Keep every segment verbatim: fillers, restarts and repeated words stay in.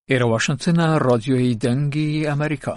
ئێرە واشنتنە، ڕادیۆی دەنگی ئەمریکا.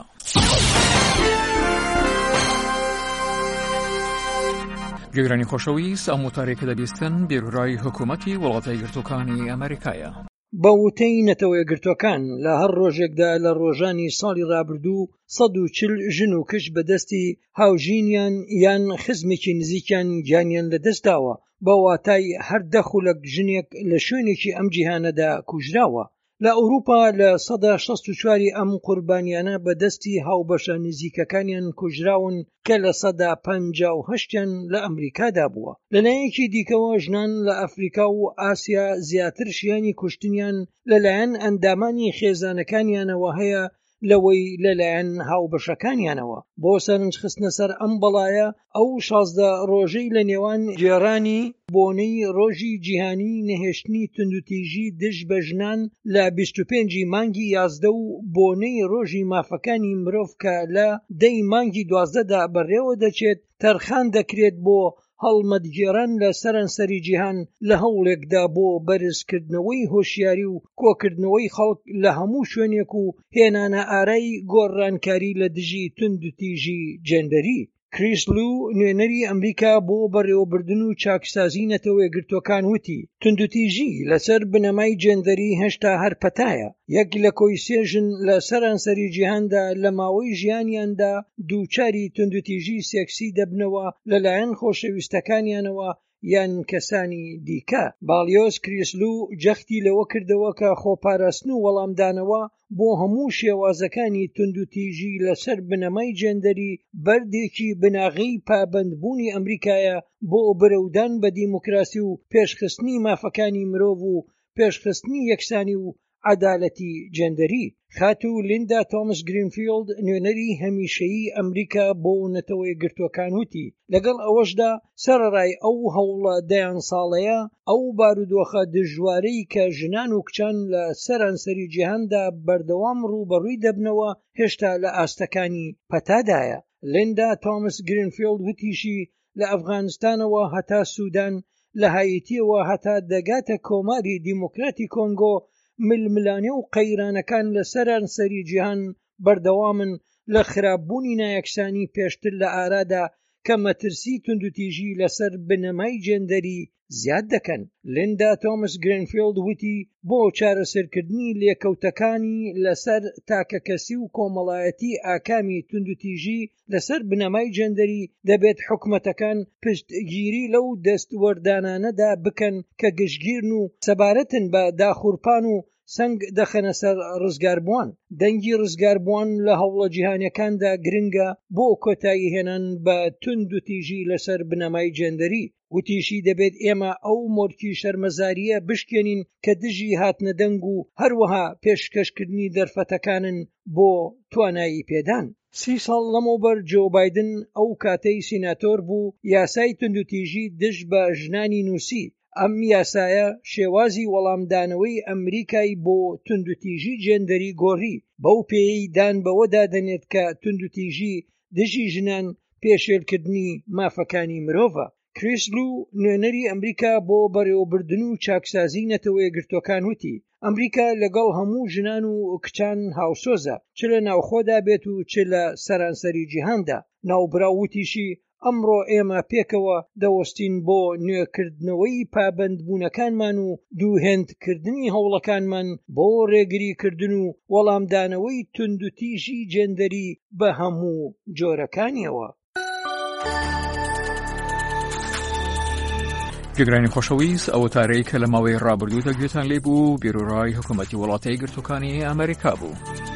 گوێگرانی خۆشەویست، ئەم وتارێک کە دەبیستن بیرۆرای حکوومەتی وڵاتە یەکگرتووەکانی ئەمریکایە. بە وتەی نەتەوە یەکگرتووەکان لە هەر ڕۆژێکدا لە ڕۆژانی ساڵی ڕابردوو سەد و چل ژن و کچ بەدەستی هاوژینیان یان خزمێکی نزیکیان گیانیان لەدەستداوە، بە واتای هەر دە خولەک ژنێک لە شوێنێکی ئەم جیهانەدا کوژراوە. لە ئەوروپا لە سەدا شەست و چواری ئەم قوربانیانە بەدەستی هاوبەشە نزیکەکانیان کوژراون کە لە سەدا پەنجا و هەشتیان لە ئەمریکادا بووە. لەلایەکی دیکەوە ژنان لە ئەفریقا و ئاسیا زیاتر شیانی کوشتنیان لەلایەن ئەندامانی خێزانەکانیانەوە هەیە لەوەی لەلایەن هاوبەشەکانیانەوە. بۆ سەرنج خستنە سەر ئەم بەڵایە ئەو شازدە ڕۆژەی لە نێوان جێرانی بۆنەی ڕۆژی جیهانی نەهێشتنی توندوتیژی دژ بە ژنان لە بیست و پێنجی مانگی یازدە و بۆنەی ڕۆژی مافەکانی مرۆڤ کە لە دەی مانگی دوازدەدا بەڕێوە دەچێت تەرخان دەکرێت بۆ هەڵمەتگێڕان لە سەرانسەری جیهان لە هەوڵێکدا بۆ بەرزکردنەوەی هۆشیاری و کۆکردنەوەی خەڵک لە هەموو شوێنێک و هێنانە ئارای گۆڕانکاری لە دژی توندوتیژی جێندەری. کریس لو، نوێنەری ئەمریکا بۆ بەڕێوەبردن و چاکسازی نەتەوە یەکگرتووەکان وتی توندوتیژی لەسەر بنەمای جێندەری هێشتا هەر پەتایە. یەک لە کۆی سێ ژن لە سەرانسەری جیهاندا لە ماوەی ژیانیاندا دووچاری توندوتیژی سێکسی دەبنەوە لەلایەن خۆشەویستەکانیانەوە یان کەسانی دیکە. باڵیۆس کریسلو جەختی لەوە کردەوە کە خۆپاراستن و وەڵامدانەوە بۆ هەموو شێوازەکانی توندوتیژی لەسەر بنەمای جێندەری بەردێکی بناغی پابەندبوونی ئەمریکایە بۆ بەرەودان بە دیموکراسی و پێشخستنی مافەکانی مرۆڤ و پێشخستنی یەکسانی و عەدالەتی جێندەری. خاتو لیندا تۆمس گرینفیلد، نوێنەری هەمیشەیی ئەمریکا بۆ نەتەوە یەکگرتووەکان وتی لەگەڵ ئەوەشدا سەرەڕای ئەو هەوڵە دەیان ساڵەیە ئەو بارودۆخە دژوارەی کە ژنان و کچان لە سەرانسەری جیهاندا بەردەوام ڕوبەڕووی دەبنەوە هێشتا لە ئاستەکانی پەتادایە. لیندا تۆمس گرینفیلد وتیشی لە ئەفغانستانەوە هەتا سوودان، لە هایتیەوە هەتا دەگاتە کۆماری دیموکراتی کۆنگۆ، ململانێ و قەیرانەکان لە سەرانسەری جیهان بەردەوامن لە خراپبوونی نایەکسانی پێشتر لە ئارادا کە مەترسی توندوتیژی لەسەر بنەمای جێندەری زیاد دەکەن. لیندا تۆمس گرینفیلد وتی بۆ چارەسەرکردنی لێکەوتەکانی لەسەر تاکەکەسی و کۆمەڵایەتی ئاکامی توندوتیژی لەسەر بنەمای جێندەری دەبێت حکومەتەکان پشتگیری لەو دەستوەردانانەدا بکەن کە گشتگیرن و سەبارەتن بە داخورپان و سنگ دەخەنە سەر ڕزگاربووان. دەنگی ڕزگاربووان لە هەوڵە جیهانیەکاندا گرنگە بۆ کۆتایی هێنان بە توندوتیژی لەسەر بنەمای جێندەری. وتیشی دەبێت ئێمە ئەو مۆرکی شەرمەزاریە بشکێنین کە دژی هاتنە دەنگ و هەروەها پێشکەشکردنی دەرفەتەکانن بۆ توانایی پێدان. سی ساڵ لەمەوبەر جۆ بایدن ئەو کاتەی سیناتۆر بوو یاسای توندوتیژی دژ بە ژنانی نووسی. ئەم یاسایە شێوازی وەڵامدانەوەی ئەمریکای بۆ توندوتیژی جێندەری گۆڕی، بەو پێی دان بەوەدا دەنێت کە توندوتیژی دژی ژنان پێشێلکردنی مافەکانی مرۆڤە. کریس لو، نوێنەری ئەمریکا بۆ بەڕێوەبردن و چاکسازی نەتەوە یەکگرتووەکان وتی ئەمریکا لەگەڵ هەموو ژنان و کچان هاوسۆزە، چ لە ناوخۆدا بێت و چ لە سەرانسەری جیهاندا. ناوبراو وتیشی ئەمڕۆ ئێمە پێکەوە دەوەستین بۆ نوێکردنەوەی پابەندبوونەکانمان و دووهێندکردنی هەوڵەکانمان بۆ ڕێگریکردن و وەڵامدانەوەی توندوتیژی جێندەری بە هەموو جۆرەکانیەوە. گوێگرانی خۆشەویست، ئەو وتارەی کە لە ماوەی ڕابردوو دەگوێتان لێبوو بیرۆرای حکوومەتی وڵاتە یەکگرتووەکانی ئەمریکا بوو.